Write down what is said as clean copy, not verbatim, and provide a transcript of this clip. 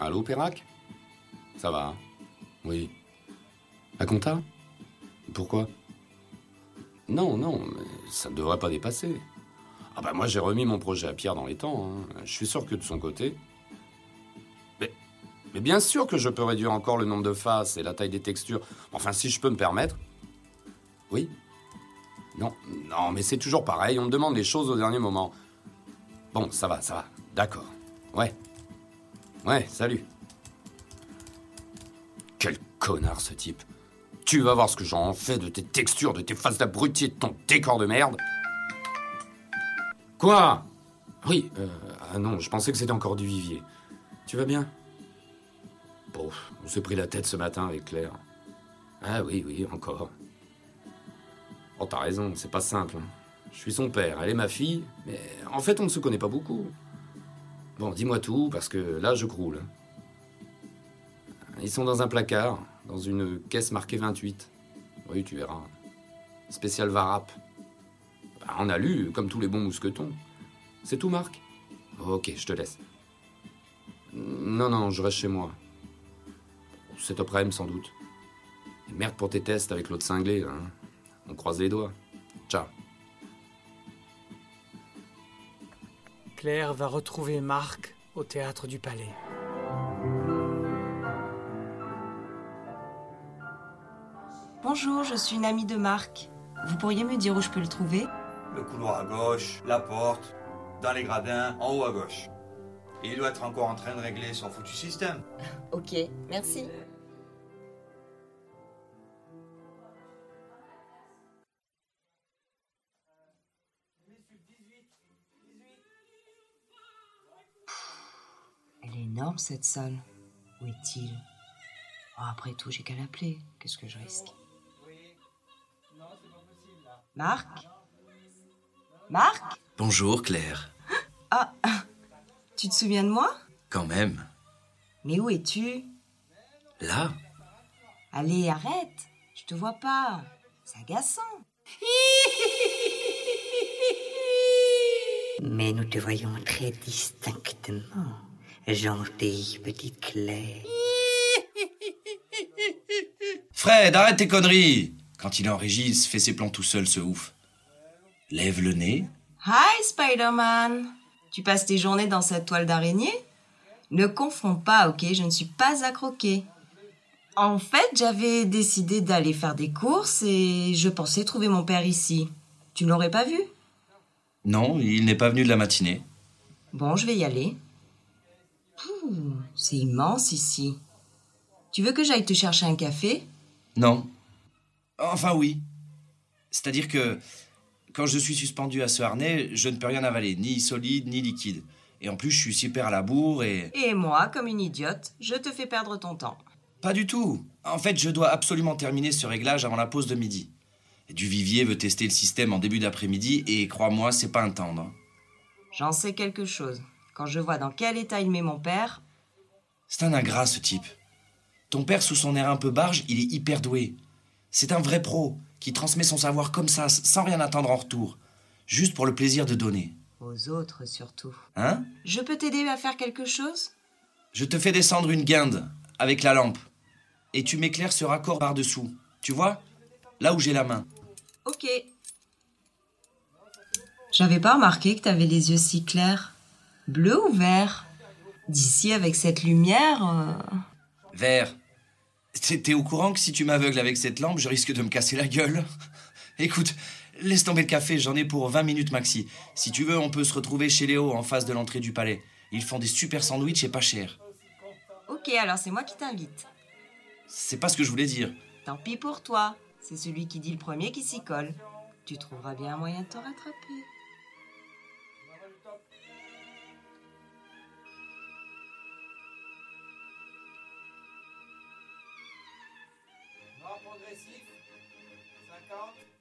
Allô, Pérac? Ça va, hein? Oui. La compta? Pourquoi? Non, mais ça ne devrait pas dépasser. Ah bah moi j'ai remis mon projet à Pierre dans les temps, hein. Je suis sûr que de son côté... Mais, mais bien sûr que je peux réduire encore le nombre de faces et la taille des textures. Enfin, si je peux me permettre. Oui? Non, mais c'est toujours pareil, on me demande les choses au dernier moment. Bon, ça va, d'accord. Ouais, salut. Quel connard ce type. Tu vas voir ce que j'en fais de tes textures, de tes faces d'abruti et de ton décor de merde. Quoi? Oui, ah non, je pensais que c'était encore du Vivier. Tu vas bien? Bon, on s'est pris la tête ce matin avec Claire. Ah oui, encore. Oh, t'as raison, c'est pas simple, hein. Je suis son père, elle est ma fille, mais en fait, on ne se connaît pas beaucoup. Bon, dis-moi tout, parce que là, je croule. Ils sont dans un placard, dans une caisse marquée 28. Oui, tu verras. Spécial Varap. Bah, on a lu, comme tous les bons mousquetons. C'est tout, Marc? Ok, je te laisse. Non, je reste chez moi. Cet après-midi, sans doute. Et merde pour tes tests avec l'autre cinglé, là, hein. On croise les doigts. Ciao. Claire va retrouver Marc au théâtre du Palais. Bonjour, je suis une amie de Marc. Vous pourriez me dire où je peux le trouver? Le couloir à gauche, la porte, dans les gradins, en haut à gauche. Et il doit être encore en train de régler son foutu système. Ok, merci. Elle est énorme cette salle. Où est-il? Oh, après tout, j'ai qu'à l'appeler. Qu'est-ce que je risque? Marc? Marc? Bonjour Claire. Ah, tu te souviens de moi? Quand même. Mais où es-tu? Là? Allez, arrête. Je te vois pas. C'est agaçant. Mais nous te voyons très distinctement, gentille petite Claire. Fred, arrête tes conneries. Quand il est en régie, il se fait ses plans tout seul, ce ouf. Lève le nez. Hi, Spider-Man. Tu passes tes journées dans cette toile d'araignée? Ne confonds pas, ok? Je ne suis pas à croquer. En fait, j'avais décidé d'aller faire des courses et je pensais trouver mon père ici. Tu ne l'aurais pas vu? Non, il n'est pas venu de la matinée. Bon, je vais y aller. C'est immense ici. Tu veux que j'aille te chercher un café? Non. Enfin oui. C'est-à-dire que quand je suis suspendu à ce harnais, je ne peux rien avaler, ni solide, ni liquide. Et en plus, je suis super à la bourre et... Et moi, comme une idiote, je te fais perdre ton temps. Pas du tout. En fait, je dois absolument terminer ce réglage avant la pause de midi. Et Duvivier veut tester le système en début d'après-midi et crois-moi, c'est pas un tendre. J'en sais quelque chose. Quand je vois dans quel état il met mon père... C'est un ingrat, ce type. Ton père, sous son air un peu barge, il est hyper doué. C'est un vrai pro qui transmet son savoir comme ça, sans rien attendre en retour. Juste pour le plaisir de donner. Aux autres, surtout. Hein? Je peux t'aider à faire quelque chose? Je te fais descendre une guinde avec la lampe. Et tu m'éclaires ce raccord par-dessous. Tu vois? Là où j'ai la main. Ok. J'avais pas remarqué que t'avais les yeux si clairs. Bleu ou vert? D'ici, avec cette lumière... Vert. T'es au courant que si tu m'aveugles avec cette lampe, je risque de me casser la gueule? Écoute, laisse tomber le café, j'en ai pour 20 minutes maxi. Si tu veux, on peut se retrouver chez Léo, en face de l'entrée du palais. Ils font des super sandwichs et pas cher. Ok, alors c'est moi qui t'invite. C'est pas ce que je voulais dire. Tant pis pour toi. C'est celui qui dit le premier qui s'y colle. Tu trouveras bien un moyen de te rattraper. Noir progressif, 50.